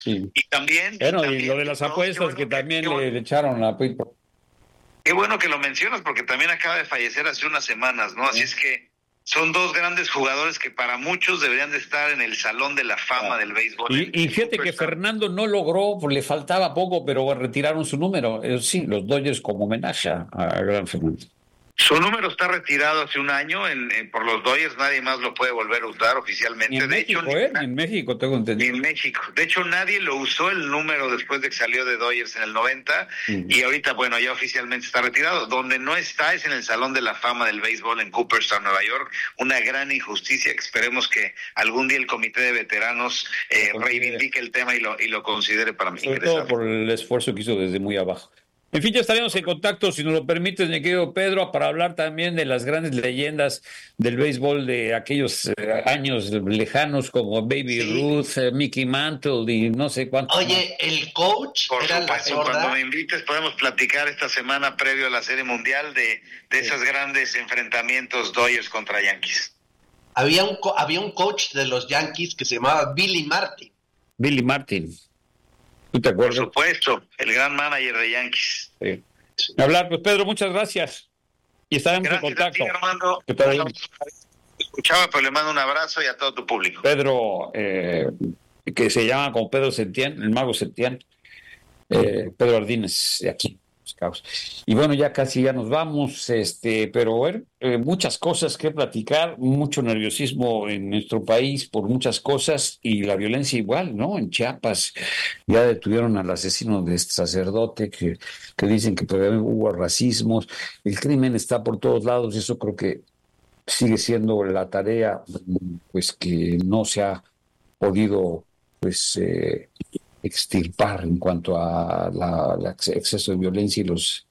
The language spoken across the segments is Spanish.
Sí. Y también... Bueno, y también, lo de las apuestas que también le echaron a Pipo. Qué bueno que lo mencionas, porque también acaba de fallecer hace unas semanas, ¿no? Así es que son dos grandes jugadores que para muchos deberían de estar en el Salón de la Fama del béisbol. Y fíjate que Fernando no logró, le faltaba poco, pero retiraron su número. Sí, los Dodgers como homenaje a gran Fernando. Su número está retirado hace un año por los Dodgers, nadie más lo puede volver a usar oficialmente. En México, en México tengo entendido. En México. De hecho, nadie lo usó el número después de que salió de Dodgers en el 90 y ahorita, bueno, ya oficialmente está retirado. Donde no está es en el Salón de la Fama del Béisbol en Cooperstown, Nueva York. Una gran injusticia que esperemos que algún día el Comité de Veteranos reivindique el tema y lo considere para mí. Sobre todo por el esfuerzo que hizo desde muy abajo. En fin, ya estaremos en contacto, si nos lo permites, mi querido Pedro, para hablar también de las grandes leyendas del béisbol de aquellos años lejanos como Baby Ruth, Mickey Mantle y no sé cuántos. Oye, el coach por era supuesto, la sorda. cuando me invites podemos platicar esta semana previo a la Serie Mundial de esos grandes enfrentamientos Dodgers contra Yankees. Había un coach de los Yankees que se llamaba Billy Martin. Billy Martin. ¿Tú te acuerdas? Por supuesto, el gran manager de Yankees. Sí. Hablar, pues Pedro, muchas gracias. Y estaremos en contacto. Gracias a ti, Armando. Escuchaba, pero le mando un abrazo y a todo tu público. Pedro, que se llama como Pedro Setién, el mago Setién, Pedro Ardínez, de aquí. Y bueno, ya casi ya nos vamos, pero bueno, muchas cosas que platicar, mucho nerviosismo en nuestro país por muchas cosas y la violencia igual, ¿no? En Chiapas ya detuvieron al asesino de este sacerdote que dicen que hubo racismos, el crimen está por todos lados y eso creo que sigue siendo la tarea, pues que no se ha podido, pues extirpar en cuanto a exceso de violencia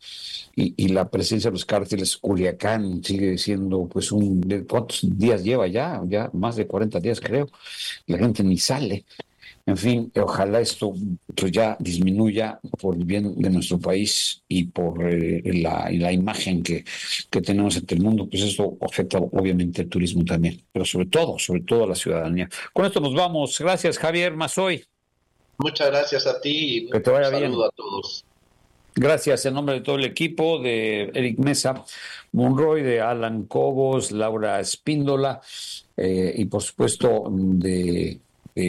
y la presencia de los cárteles. Culiacán sigue siendo pues ¿cuántos días lleva ya más de 40 días creo, la gente ni sale. En fin, ojalá esto pues ya disminuya por el bien de nuestro país y por la imagen que tenemos ante el mundo, pues eso afecta obviamente el turismo también, pero sobre todo a la ciudadanía. Con esto nos vamos. Gracias, Javier Mazoy. Muchas gracias a ti y que te vaya un saludo bien. A todos. Gracias en nombre de todo el equipo, de Eric Mesa, Monroy, de Alan Cobos, Laura Espíndola y por supuesto de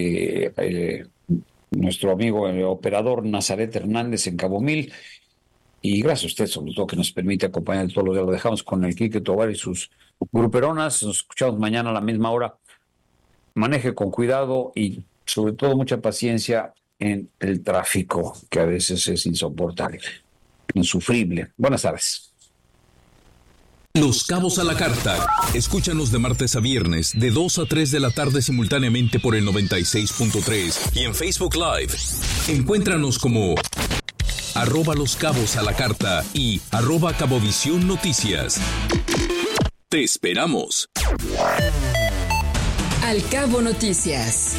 nuestro amigo el operador Nazaret Hernández en Cabo Mil. Y gracias a usted, sobre todo, que nos permite acompañar todos los días. Lo dejamos con el Quique Tobar y sus gruperonas. Nos escuchamos mañana a la misma hora. Maneje con cuidado y sobre todo mucha paciencia en el tráfico, que a veces es insoportable, insufrible. Buenas tardes. Los Cabos a la Carta. Escúchanos de martes a viernes, de 2 a 3 de la tarde simultáneamente por el 96.3 y en Facebook Live. Encuéntranos como @Los Cabos a la Carta y @Cabovisión Noticias. Te esperamos. Al Cabo Noticias.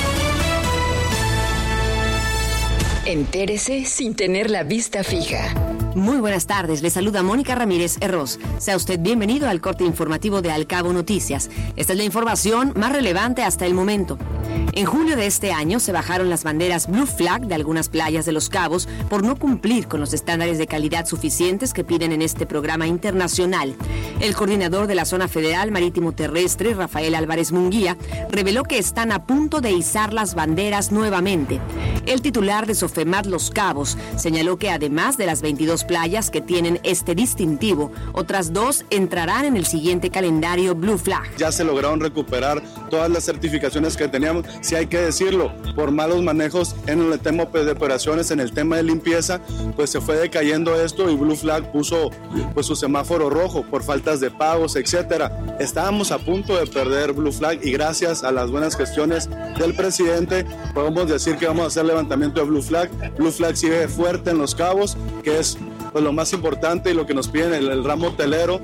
Entérese sin tener la vista fija. Muy buenas tardes, le saluda Mónica Ramírez Herros. Sea usted bienvenido al corte informativo de Al Cabo Noticias. Esta es la información más relevante hasta el momento. En julio de este año se bajaron las banderas Blue Flag de algunas playas de Los Cabos por no cumplir con los estándares de calidad suficientes que piden en este programa internacional. El coordinador de la Zona Federal Marítimo Terrestre, Rafael Álvarez Munguía, reveló que están a punto de izar las banderas nuevamente. El titular de Sofemat Los Cabos señaló que además de las 22 playas que tienen este distintivo, otras 2 entrarán en el siguiente calendario Blue Flag. Ya se lograron recuperar todas las certificaciones que teníamos, si hay que decirlo, por malos manejos en el tema de operaciones, en el tema de limpieza, pues se fue decayendo esto y Blue Flag puso pues su semáforo rojo por faltas de pagos, etcétera. Estábamos a punto de perder Blue Flag y gracias a las buenas gestiones del presidente podemos decir que vamos a hacer levantamiento de Blue Flag. Blue Flag sigue fuerte en Los Cabos, que es pues lo más importante y lo que nos piden el ramo hotelero.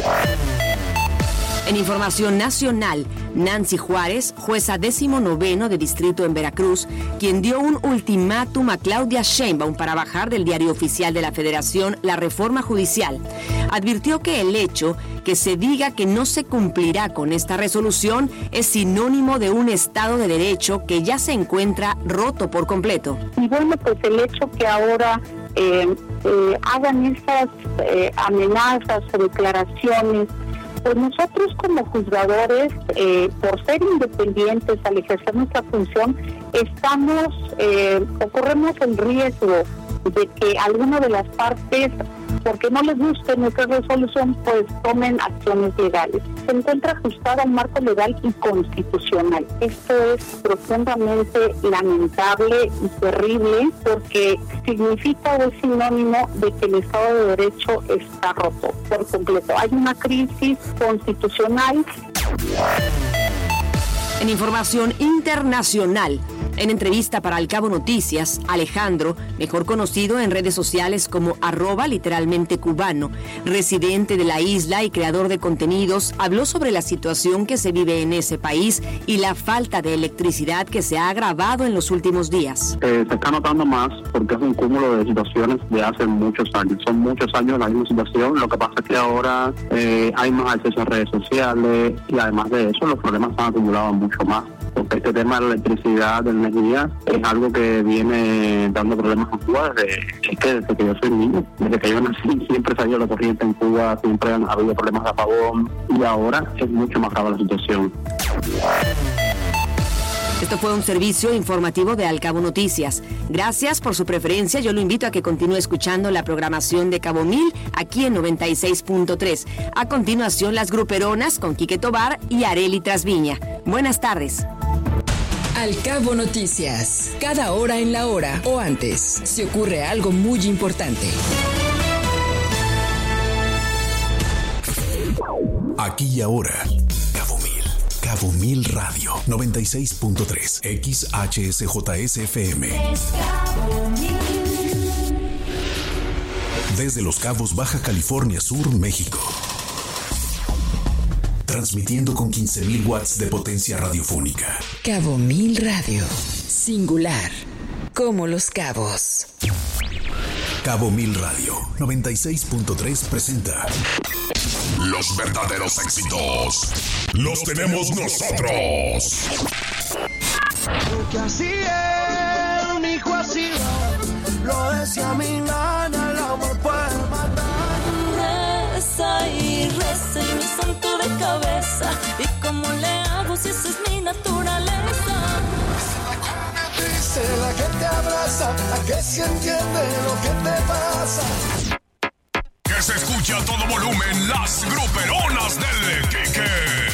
En información nacional, Nancy Juárez, jueza 19º de distrito en Veracruz, quien dio un ultimátum a Claudia Sheinbaum para bajar del diario oficial de la Federación la reforma judicial. advirtió que el hecho que se diga que no se cumplirá con esta resolución es sinónimo de un Estado de Derecho que ya se encuentra roto por completo. Y bueno, pues el hecho que ahora hagan estas amenazas o declaraciones, pues nosotros como juzgadores, por ser independientes al ejercer nuestra función, corremos el riesgo de que alguna de las partes, porque no les guste nuestra resolución, pues tomen acciones legales. Se encuentra ajustada al marco legal y constitucional. Esto es profundamente lamentable y terrible porque significa o es sinónimo de que el Estado de Derecho está roto por completo. Hay una crisis constitucional. En información internacional, en entrevista para Al Cabo Noticias, Alejandro, mejor conocido en redes sociales como @literalmente cubano, residente de la isla y creador de contenidos, habló sobre la situación que se vive en ese país y la falta de electricidad que se ha agravado en los últimos días. Se está notando más porque es un cúmulo de situaciones de hace muchos años. Son muchos años la misma situación. Lo que pasa es que ahora hay más acceso a redes sociales y además de eso los problemas se han acumulado mucho más. Porque este tema de la electricidad, de la energía, es algo que viene dando problemas en Cuba desde que yo soy niño. Desde que yo nací siempre salió la corriente en Cuba, siempre han habido problemas de apagón y ahora es mucho más grave la situación. Esto fue un servicio informativo de Al Cabo Noticias. Gracias por su preferencia. Yo lo invito a que continúe escuchando la programación de Cabo Mil aquí en 96.3. A continuación, Las Gruperonas con Quique Tobar y Arely Trasviña. Buenas tardes. Al Cabo Noticias. Cada hora en la hora o antes, si ocurre algo muy importante. Aquí y ahora. Cabo Mil Radio 96.3 XHSJSFM. Desde Los Cabos, Baja California Sur, México. Transmitiendo con 15,000 watts de potencia radiofónica. Cabo Mil Radio. Singular. Como Los Cabos. Cabo Mil Radio 96.3 presenta. Los verdaderos éxitos los tenemos nosotros. Porque así es, mi hijo, así va. Lo decía mi nana, el amor puede matar. Reza y me santo de cabeza. ¿Y cómo le hago si esa es mi naturaleza? Dice la que te abraza, la que sí entiende lo que te pasa. Que se escucha a todo volumen, las gruperonas del Quique.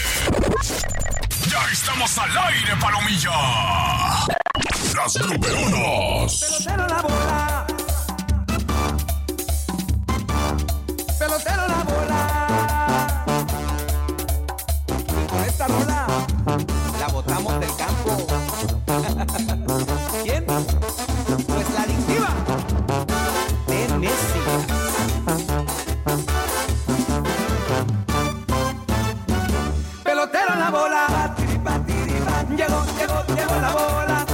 Ya estamos al aire, palomilla. Las gruperonas. Pelotero la bola. Pelotero la bola. Con esta rola la botamos del campo. ¿Quién? Pues la adictiva de Messi. Pelotero la bola, llegó la bola,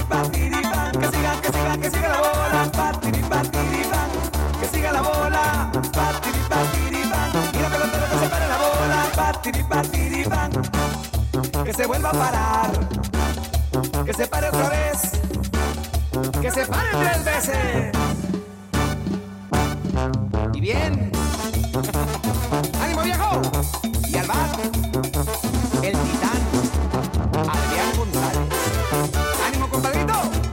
que siga la bola, que siga la bola, mira pelotero que se pare la bola, que se vuelva a parar, que se pare otra vez, que se pare 3 veces, y bien, ánimo viejo, y al bar, el titán, Adrián González. ¡Ánimo, compadrito!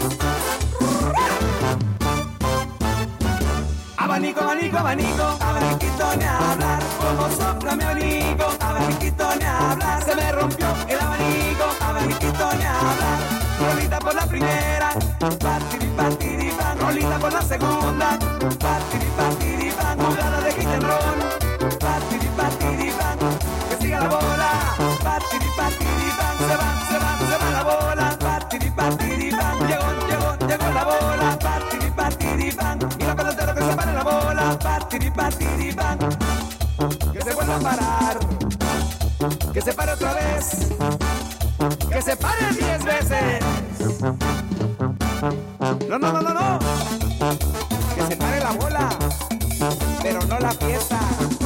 Abanico, abanico, abanico, abaniquito ni a hablar. Como sopla mi abanico, abaniquito ni a hablar. Se me rompió el abanico, abaniquito ni a hablar. Rolita por la primera, patiripan. Rolita por la segunda, patiripan. Jugada de hit and run, patiripan. Que siga la bola, patiripan. Se va la bola, patiripan. Llegó la bola, patiripan. Y la pelotero que se pare la bola, patiripan. Que se vuelva a parar, que se pare otra vez, que se pare 10 veces. No. Que se pare la bola, pero no la fiesta.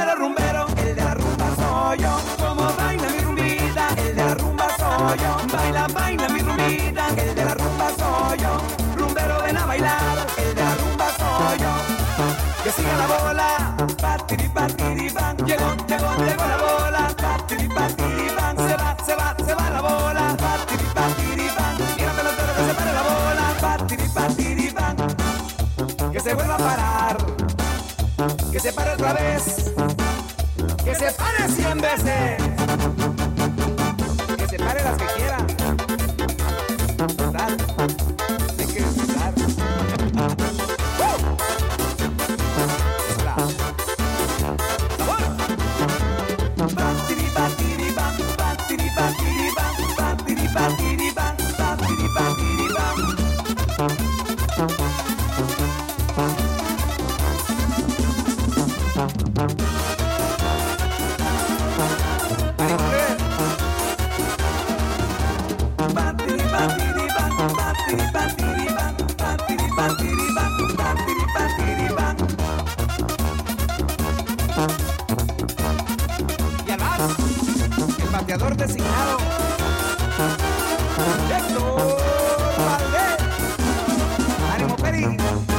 mero rumbero, el de la rumba soy yo. Como baila mi rumbita, el de la rumba soy yo. Baila, baila mi rumbita, el de la rumba soy yo. Rumbero ven a bailar, el de la rumba soy yo. Que siga la bola, patiri patiri bang. Llegó la bola, patiri patiri bang. Se va la bola, patiri patiri bang. Mira pelotero que se pare la bola, patiri patiri bang. Que se vuelva a parar, que se pare otra vez, que se pare 100 veces, que se pare las que quieran. Total, hay que disfrutar. Patiri patiri bang, patiri patiri bang, patiri patiri bang, patiri patiri bang. Y además, el bateador designado, Héctor Valdés. ¡Ánimo, Peri!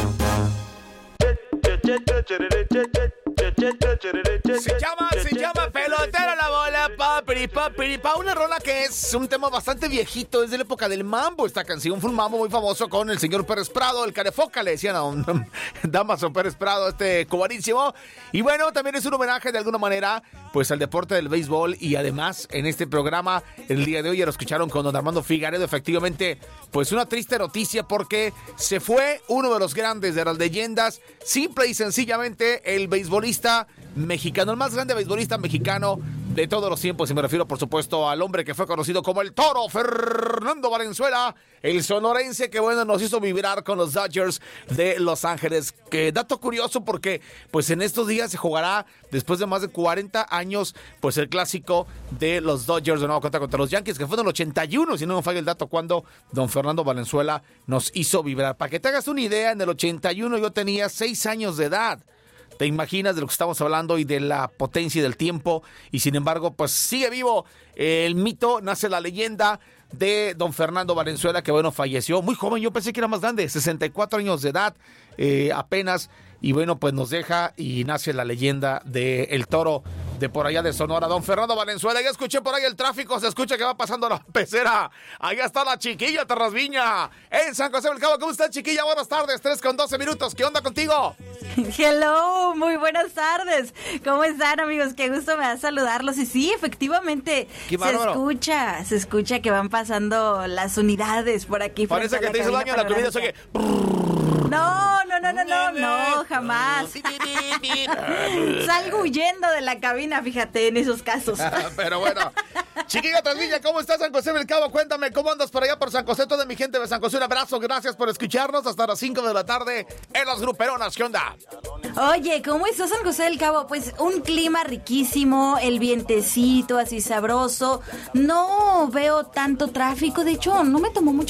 Se llama Pelotera la bola, papiri, una rola que es un tema bastante viejito, es de la época del mambo. Esta canción fue un mambo muy famoso con el señor Pérez Prado, el carefoca, le decían a un Damaso Pérez Prado, este cubanísimo. Y bueno, también es un homenaje de alguna manera, pues al deporte del béisbol. Y además, en este programa, el día de hoy ya lo escucharon con don Armando Figaredo. Efectivamente, pues una triste noticia porque se fue uno de los grandes, de las leyendas, simple y sencillamente el beisbolista mexicano, el más grande beisbolista mexicano de todos los tiempos, y me refiero por supuesto al hombre que fue conocido como el Toro, Fernando Valenzuela, el sonorense que bueno nos hizo vibrar con los Dodgers de Los Ángeles. Que dato curioso porque pues en estos días se jugará, después de más de 40 años, pues el clásico de los Dodgers de nueva cuenta contra los Yankees, que fue en el 81, si no me falla el dato, cuando don Fernando Valenzuela nos hizo vibrar. Para que te hagas una idea, en el 81 yo tenía 6 años de edad. ¿Te imaginas de lo que estamos hablando y de la potencia del tiempo? Y sin embargo, pues sigue vivo el mito, nace la leyenda de don Fernando Valenzuela, que bueno, falleció muy joven. Yo pensé que era más grande, 64 años de edad apenas. Y bueno, pues nos deja y nace la leyenda de el Toro de por allá de Sonora, don Fernando Valenzuela. Ya escuché por ahí el tráfico, se escucha que va pasando la pecera. Allá está la chiquilla Terrasviña en San José del Cabo. ¿Cómo está, chiquilla? Buenas tardes, 3:12. ¿Qué onda contigo? Hello, muy buenas tardes. ¿Cómo están, amigos? Qué gusto me da saludarlos. Y sí, efectivamente, se escucha que van pasando las unidades por aquí. Parece que te hizo daño la comida, oye. No, jamás. Salgo huyendo de la cabina, fíjate, en esos casos. Pero bueno, chiquilla Trasvilla, ¿cómo estás, San José del Cabo? Cuéntame, ¿cómo andas por allá por San José? Toda mi gente de San José, un abrazo, gracias por escucharnos hasta las 5 de la tarde en Las Gruperonas. ¿Qué onda? Oye, ¿cómo está San José del Cabo? Pues un clima riquísimo, el vientecito así sabroso. No veo tanto tráfico, de hecho, no me tomó mucho